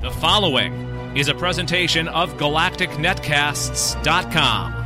The following is a presentation of GalacticNetcasts.com.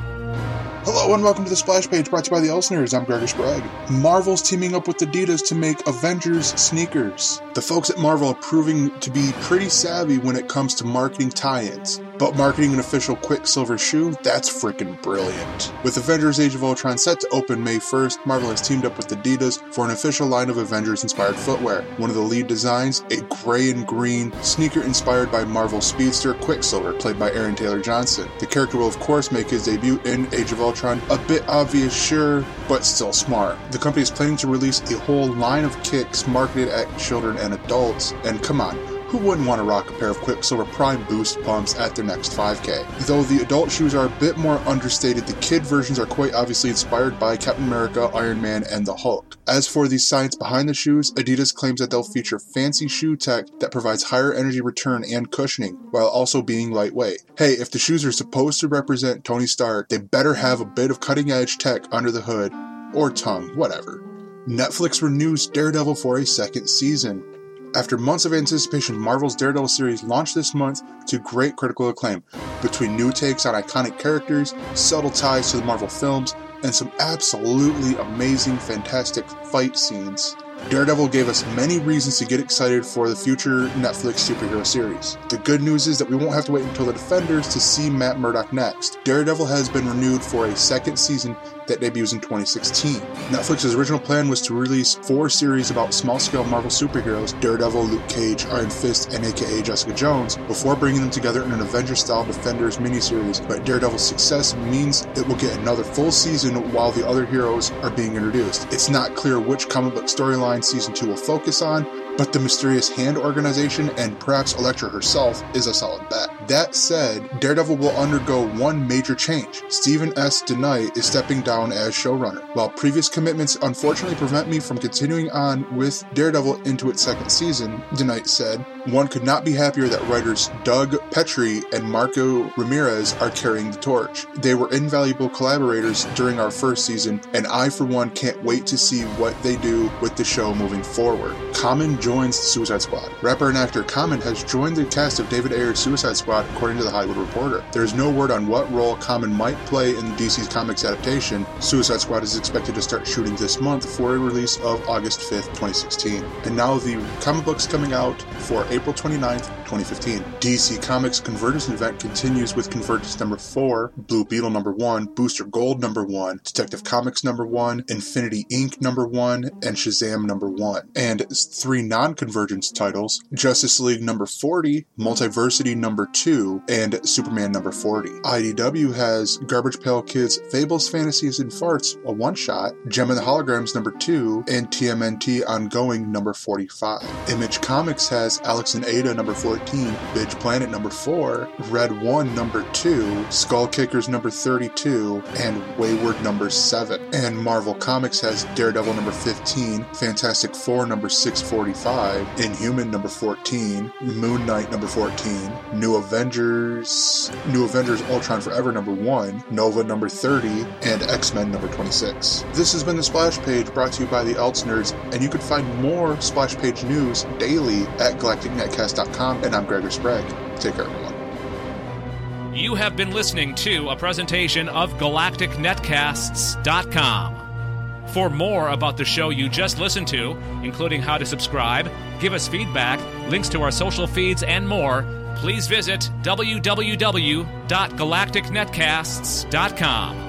Hello and welcome to the Splash Page, brought to you by the Elseners. I'm Gregor Sprague. Marvel's teaming up with Adidas to make Avengers sneakers. The folks at Marvel are proving to be pretty savvy when it comes to marketing tie-ins. But marketing an official Quicksilver shoe, that's freaking brilliant. With Avengers Age of Ultron set to open May 1st, Marvel has teamed up with Adidas for an official line of Avengers-inspired footwear. One of the lead designs, a gray and green sneaker inspired by Marvel speedster Quicksilver, played by Aaron Taylor Johnson. The character will of course make his debut in Age of Ultron. A bit obvious, sure, but still smart. The company is planning to release a whole line of kicks marketed at children and adults, and come on, who wouldn't want to rock a pair of Quicksilver Prime Boost pumps at their next 5K? Though the adult shoes are a bit more understated, the kid versions are quite obviously inspired by Captain America, Iron Man, and the Hulk. As for the science behind the shoes, Adidas claims that they'll feature fancy shoe tech that provides higher energy return and cushioning, while also being lightweight. Hey, if the shoes are supposed to represent Tony Stark, they better have a bit of cutting-edge tech under the hood, or tongue, whatever. Netflix renews Daredevil for a second season. After months of anticipation, Marvel's Daredevil series launched this month to great critical acclaim, between new takes on iconic characters, subtle ties to the Marvel films, and some absolutely amazing, fantastic fight scenes. Daredevil gave us many reasons to get excited for the future Netflix superhero series. The good news is that we won't have to wait until The Defenders to see Matt Murdock next. Daredevil has been renewed for a second season that debuts in 2016. Netflix's original plan was to release 4 series about small-scale Marvel superheroes, Daredevil, Luke Cage, Iron Fist, and aka Jessica Jones, before bringing them together in an Avengers-style Defenders miniseries, but Daredevil's success means it will get another full season while the other heroes are being introduced. It's not clear which comic book storyline Season 2 will focus on, but the mysterious Hand Organization and perhaps Elektra herself is a solid bet. That said, Daredevil will undergo one major change. Steven S. DeKnight is stepping down as showrunner. While previous commitments unfortunately prevent me from continuing on with Daredevil into its second season, DeKnight said, "One could not be happier that writers Doug Petrie and Marco Ramirez are carrying the torch. They were invaluable collaborators during our first season, and I for one can't wait to see what they do with the show moving forward." Common joins the Suicide Squad. Rapper and actor Common has joined the cast of David Ayer's Suicide Squad, according to The Hollywood Reporter. There is no word on what role Common might play in DC's comics adaptation. Suicide Squad is expected to start shooting this month for a release of August 5th, 2016. And now the comic books coming out for April 29th, 2015. DC Comics Convergence event continues with Convergence number 4, Blue Beetle number 1, Booster Gold number 1, Detective Comics number 1, Infinity Inc. number 1, and Shazam number 1. And 3 non-convergence titles, Justice League number 40, Multiversity number 2, and Superman number 40. IDW has Garbage Pail Kids Fables, Fantasies, and Farts, a one-shot, Gem and the Holograms number 2, and TMNT Ongoing number 45. Image Comics has Alex and Ada number 14, Bitch Planet number 4, Red 1 number 2, Skull Kickers number 32, and Wayward number 7. And Marvel Comics has Daredevil number 15, Fantastic Four number 645, Inhuman number 14, Moon Knight number 14, New Avengers Ultron Forever number 1, Nova number 30, and X-Men number 26. This has been the Splash Page, brought to you by the Elseners, and you can find more Splash Page news daily at GalacticNetcast.com, and I'm Gregor Sprague. Take care, everyone. You have been listening to a presentation of GalacticNetcasts.com. For more about the show you just listened to, including how to subscribe, give us feedback, links to our social feeds, and more, please visit www.galacticnetcasts.com.